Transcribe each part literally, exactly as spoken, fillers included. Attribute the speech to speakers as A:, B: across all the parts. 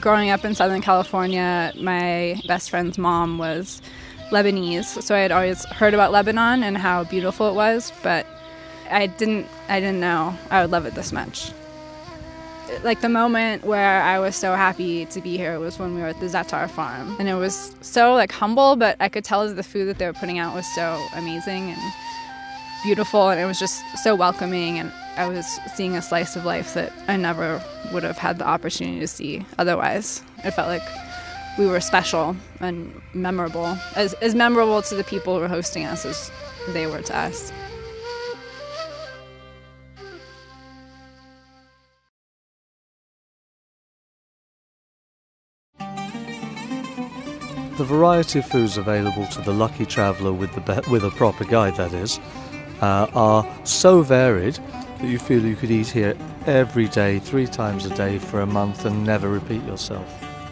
A: growing up in Southern California, my best friend's mom was Lebanese, so I had always heard about Lebanon and how beautiful it was, but I didn't I didn't know I would love it this much. Like the moment where I was so happy to be here was when we were at the Zatar farm, and it was so like humble, but I could tell that the food that they were putting out was so amazing and beautiful, and it was just so welcoming, and I was seeing a slice of life that I never would have had the opportunity to see otherwise. It felt like we were special and memorable, as, as memorable to the people who were hosting us as they were to us.
B: The variety of foods available to the lucky traveller with the be- with a proper guide, that is, uh, are so varied that you feel you could eat here every day, three times a day for a month and never repeat yourself.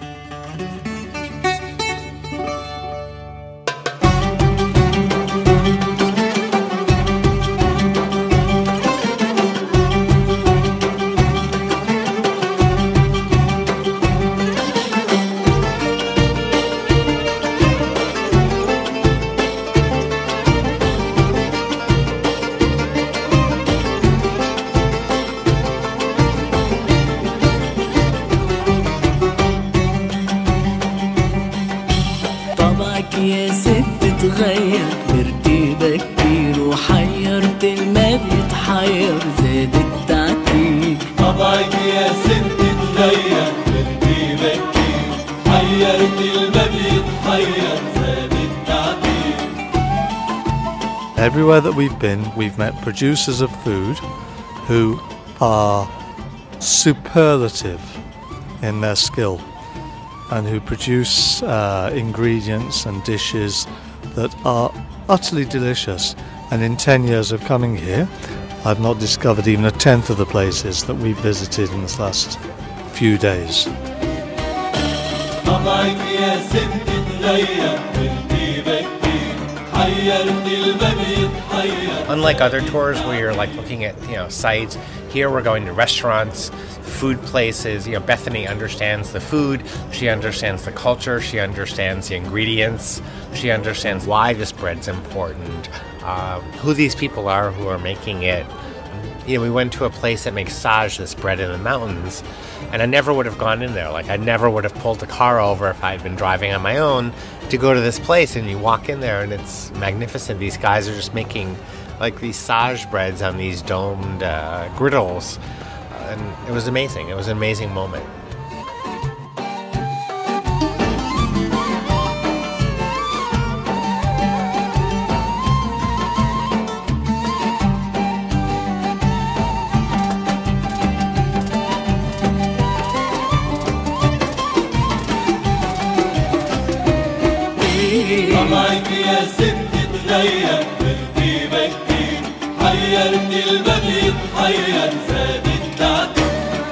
C: يا ست تغير ترتيبك كتير وحيرت ما بيتحير زاد التعتيق. طبعك يا ست تغير ترتيبك كتير حيرت ما بيتحير زاد التعتيق.
B: Everywhere that we've been, we've met producers of food who are superlative in their skill, and who produce uh, ingredients and dishes that are utterly delicious. And in ten years of coming here, I've not discovered even a tenth of the places that we've visited in this last few days.
D: Unlike other tours where you're like looking at, you know, sites, here we're going to restaurants, food places. You know, Bethany understands the food, she understands the culture, she understands the ingredients, she understands why this bread's important, uh, who these people are who are making it. You know, we went to a place that makes sage, this bread in the mountains, and I never would have gone in there. Like, I never would have pulled the car over if I had been driving on my own to go to this place, and you walk in there and it's magnificent. These guys are just making like these sage breads on these domed uh, griddles, and it was amazing. It was an amazing moment.
C: طبعك يا ست تغير ترتيبك كتير حيرت الباب يتحير زاد التعتيق.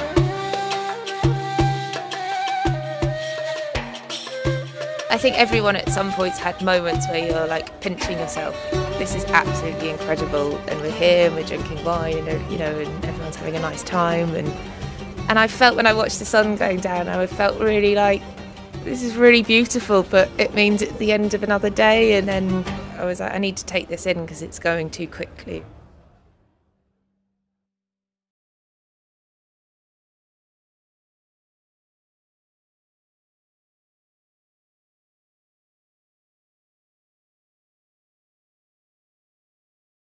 E: I think everyone at some points had moments where you're like pinching yourself. This is absolutely incredible, and we're here and we're drinking wine, and you know, and everyone's having a nice time. And and I felt when I watched the sun going down, I felt really like, this is really beautiful, but it means it's the end of another day. And then I was like, I need to take this in because it's going too quickly.